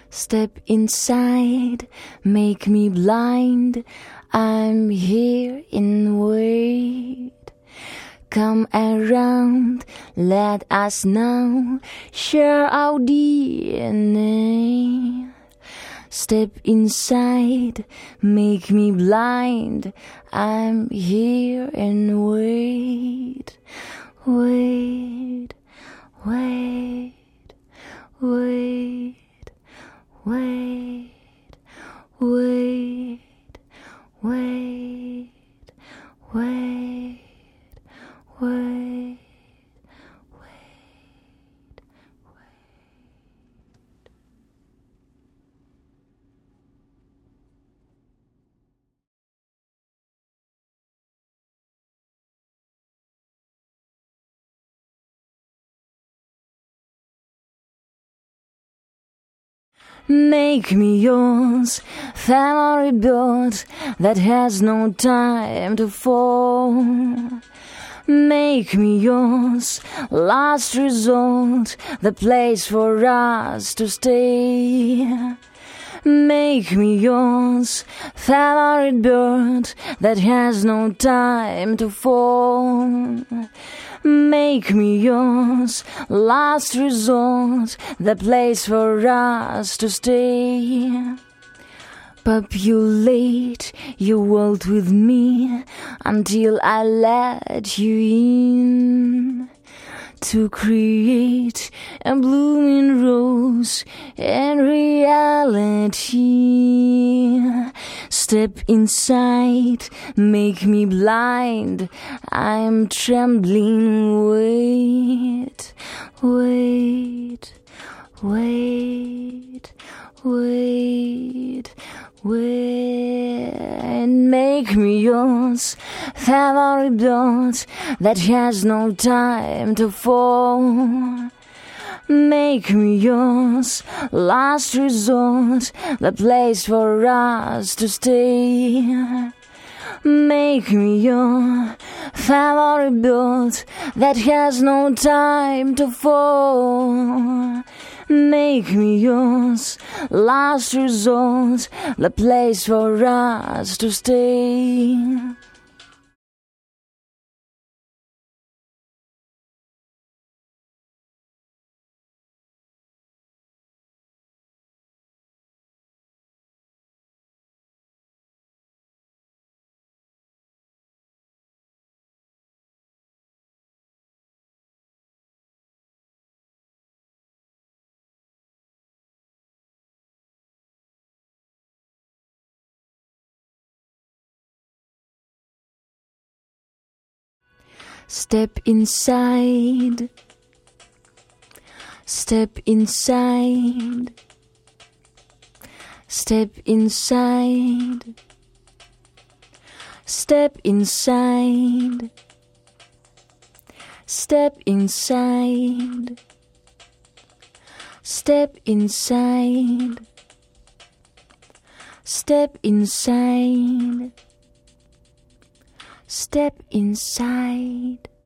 Step inside, make me blind. I'm here in wait. Come around, let us now share our DNA. Step inside, make me blind. I'm here and wait. Wait, wait, wait, wait, wait, wait, wait, wait. Make me yours, family bird that has no time to fall. Make me yours, last resort, the place for us to stay. Make me yours, favorite bird that has no time to fall. Make me yours, last resort, the place for us to stay. Populate your world with me until I let you in, to create a blooming rose and reality. Step inside, make me blind. I'm trembling. Wait, wait, wait, wait, wait. And make me yours, favorite bird that has no time to fall. Make me yours, last resort, the place for us to stay. Make me your favorite bird that has no time to fall. Make me yours, last resort, the place for us to stay. Step inside, step inside, step inside, step inside, step inside, step inside, step inside. Step inside.